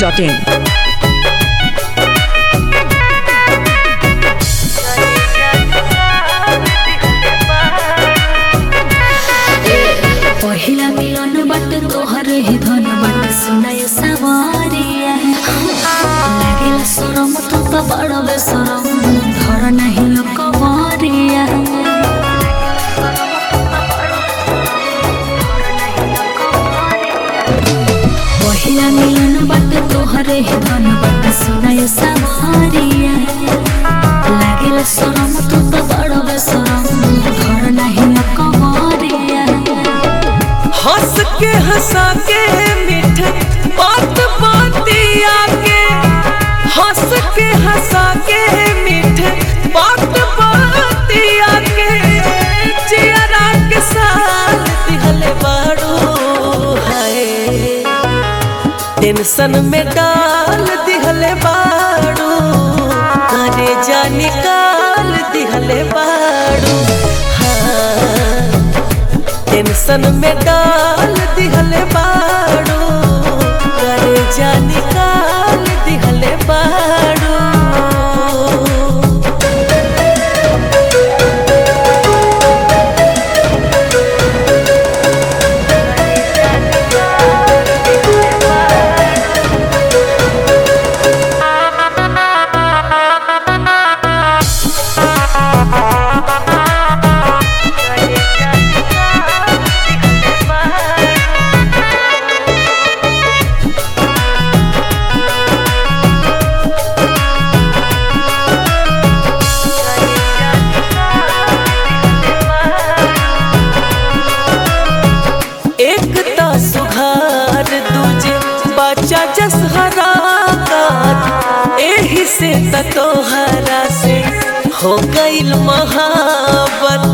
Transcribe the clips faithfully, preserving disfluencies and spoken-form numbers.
Dot in. पहिला मिलन बट तोहर ही धन बट सुनाय सवारिया लागेला शरम तू तो बड़ बेशरम धर नहीं कवरिया पहिला मिलन बट तोहर ही धन बट सुनाय सवारिया लागेला शरम तू तो बड़ बेशरम धर नहीं कवरिया हंस के हंसा के मीठे बात बातिया के हंस के हंसा के मीठे बात बातिया के चियरा के साथ दिहले बाड़ू है टेंशन में डाल दिहले बाड़ू करे जा निकाल दिहले बाड़ू टेंशन में डाल दिहले बाड़ू करे जा निकाल दिहले बाड़ू जस हराकत एही से तोहरा से हो गईल महाबत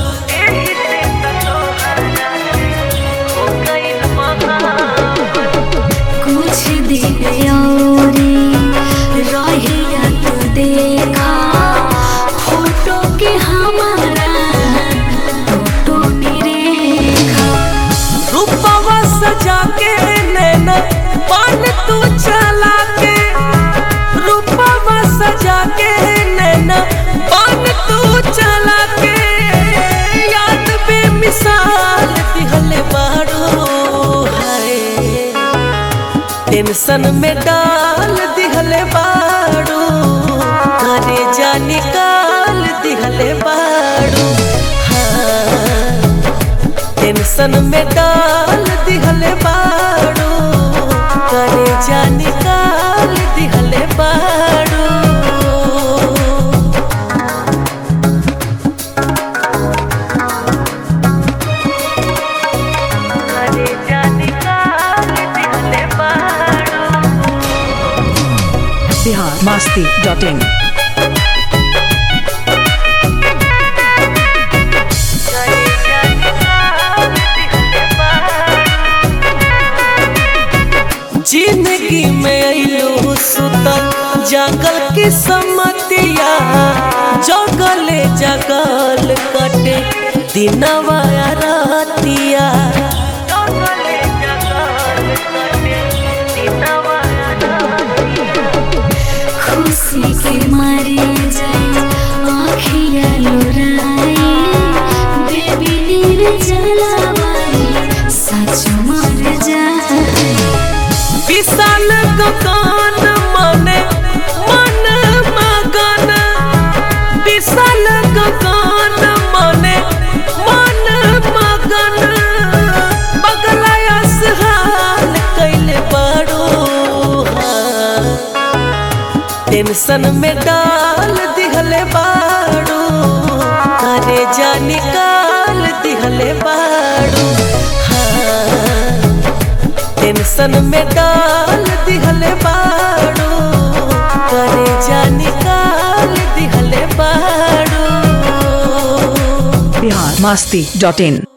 कुछ दिन औरी रहिया तो देखा फोटो के हमारा फोटो निरेखा रूपवा सजा के नैना पान तू चला के रूपवा सजा के नैना पान तू चला के याद बेमिसाल दिहले बाड़ू है टेंशन में डाल दिहले बाड़ू करे जा निकाल दिहले बाड़ू टेंशन में डाल दिहले बाड़ू करे जा निकाल दिहले बाड़ू करे जा निकाल दिहले बाड़ू बिहार मस्ती डॉट इन। जिंदगी में अइलू सुतल जगल की समतिया जगले जगल कटे दिनवा रातिया खुशी के मारे जाए आँखिया लोराई बेबी नीर जलावाई सच मर जाए विशाल गगन मने मन मगन विशाल गगन मने मन मगन बगलायस हाल कैले बाड़ू टेंशन में डाल दिहले बाड़ू करे जा निकाल दिहले बाड़ू टेंशन में डाल दिहले बाड़ू करे जा निकाल दिहले बाड़ू बिहार मस्ती डॉट इन।